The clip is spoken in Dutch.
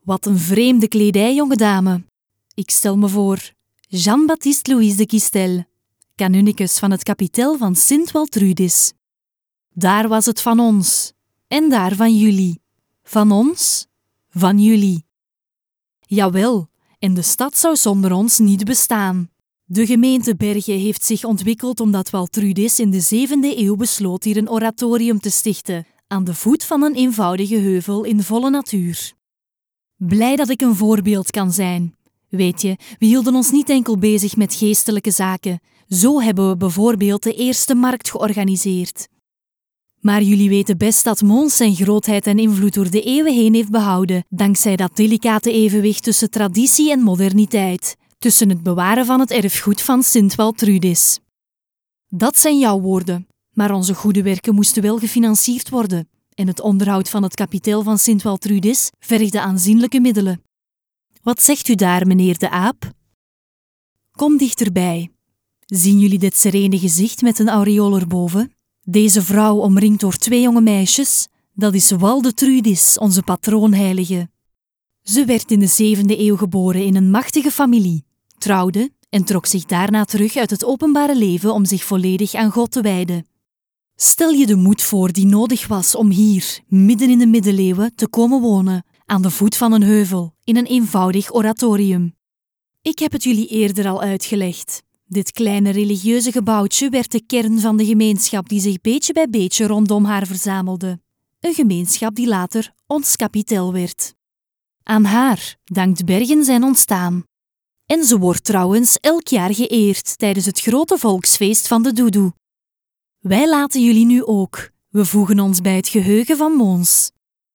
Wat een vreemde kledij, jonge dame. Ik stel me voor, Jean-Baptiste Louis de Kistel, canonicus van het kapittel van Sint-Waltrudis. Daar was het van ons, en daar van jullie. Van ons, van jullie. Jawel, en de stad zou zonder ons niet bestaan. De gemeente Bergen heeft zich ontwikkeld omdat Waltrudis in de 7e eeuw besloot hier een oratorium te stichten, aan de voet van een eenvoudige heuvel in volle natuur. Blij dat ik een voorbeeld kan zijn. Weet je, we hielden ons niet enkel bezig met geestelijke zaken. Zo hebben we bijvoorbeeld de eerste markt georganiseerd. Maar jullie weten best dat Mons zijn grootheid en invloed door de eeuwen heen heeft behouden, dankzij dat delicate evenwicht tussen traditie en moderniteit, tussen het bewaren van het erfgoed van Sint-Waltrudis. Dat zijn jouw woorden, maar onze goede werken moesten wel gefinancierd worden, en het onderhoud van het kapittel van Sint-Waltrudis vergde aanzienlijke middelen. Wat zegt u daar, meneer de aap? Kom dichterbij. Zien jullie dit serene gezicht met een aureool erboven? Deze vrouw omringd door 2 jonge meisjes, dat is Waldetrudis, onze patroonheilige. Ze werd in de 7e eeuw geboren in een machtige familie, trouwde en trok zich daarna terug uit het openbare leven om zich volledig aan God te wijden. Stel je de moed voor die nodig was om hier, midden in de middeleeuwen, te komen wonen, aan de voet van een heuvel, in een eenvoudig oratorium. Ik heb het jullie eerder al uitgelegd. Dit kleine religieuze gebouwtje werd de kern van de gemeenschap die zich beetje bij beetje rondom haar verzamelde. Een gemeenschap die later ons kapittel werd. Aan haar dankt Bergen zijn ontstaan. En ze wordt trouwens elk jaar geëerd tijdens het grote volksfeest van de Doedoe. Wij laten jullie nu ook. We voegen ons bij het geheugen van Mons.